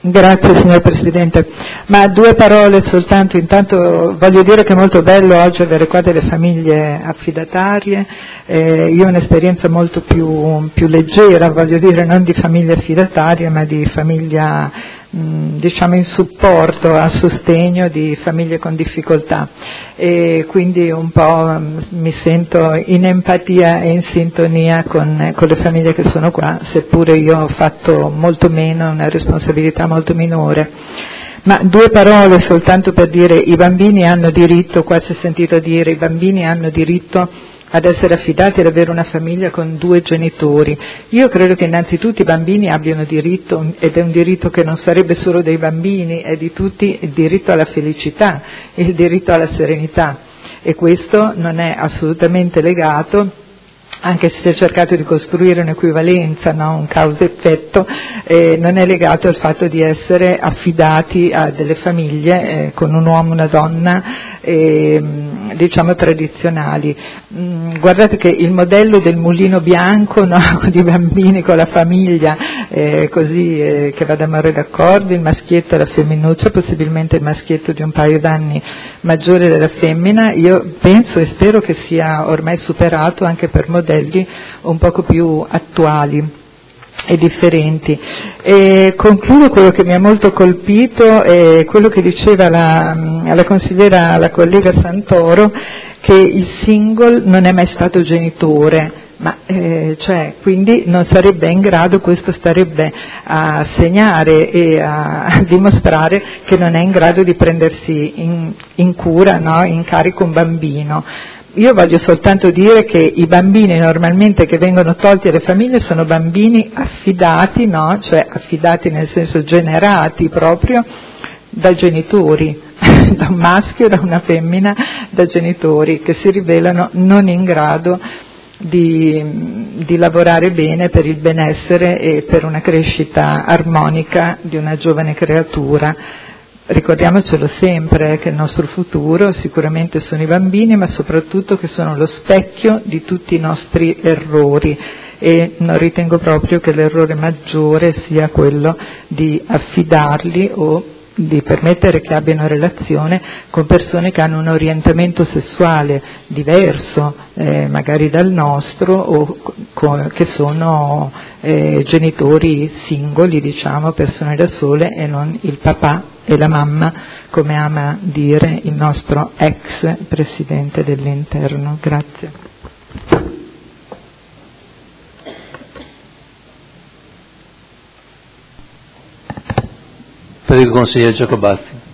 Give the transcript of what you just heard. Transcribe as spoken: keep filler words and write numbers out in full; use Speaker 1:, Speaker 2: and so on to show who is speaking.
Speaker 1: Grazie signor Presidente, ma due parole soltanto. Intanto voglio dire che è molto bello oggi avere qua delle famiglie affidatarie, eh, io ho un'esperienza molto più, più leggera, voglio dire non di famiglia affidataria ma di famiglia mh, diciamo in supporto, a sostegno di famiglie con difficoltà, e quindi un po' mh, mi sento in empatia e in sintonia con, con le famiglie che sono qua, seppure io ho fatto molto meno, una responsabilità molto minore. Ma due parole soltanto per dire: i bambini hanno diritto, qua si è sentito dire, i bambini hanno diritto ad essere affidati, ad avere una famiglia con due genitori. Io credo che innanzitutto i bambini abbiano diritto, ed è un diritto che non sarebbe solo dei bambini, è di tutti, il diritto alla felicità, il diritto alla serenità, e questo non è assolutamente legato, anche se si è cercato di costruire un'equivalenza, no? Un causa-effetto, eh, non è legato al fatto di essere affidati a delle famiglie eh, con un uomo e una donna, eh, diciamo tradizionali. Mm, guardate che il modello del mulino bianco, no? Con i bambini, con la famiglia, eh, così eh, che va d'amore d'accordo, il maschietto e la femminuccia, possibilmente il maschietto di un paio d'anni maggiore della femmina, io penso e spero che sia ormai superato anche per modelli un poco più attuali e differenti. E concludo quello che mi ha molto colpito, è quello che diceva la, la consigliera, la collega Santoro, che il single non è mai stato genitore, ma eh, cioè, quindi non sarebbe in grado, questo starebbe a segnare e a dimostrare che non è in grado di prendersi in, in cura, no? In carico un bambino. Io voglio soltanto dire che i bambini normalmente che vengono tolti alle famiglie sono bambini affidati, no? Cioè affidati nel senso generati proprio da genitori, da un maschio e da una femmina, da genitori che si rivelano non in grado di, di lavorare bene per il benessere e per una crescita armonica di una giovane creatura. Ricordiamocelo sempre che il nostro futuro sicuramente sono i bambini, ma soprattutto che sono lo specchio di tutti i nostri errori, e non ritengo proprio che l'errore maggiore sia quello di affidarli o di permettere che abbiano relazione con persone che hanno un orientamento sessuale diverso, eh, magari dal nostro, o co- che sono eh, genitori singoli, diciamo, persone da sole, e non il papà e la mamma, come ama dire il nostro ex Presidente dell'Interno. Grazie.
Speaker 2: Prego, consigliere Giacobazzi.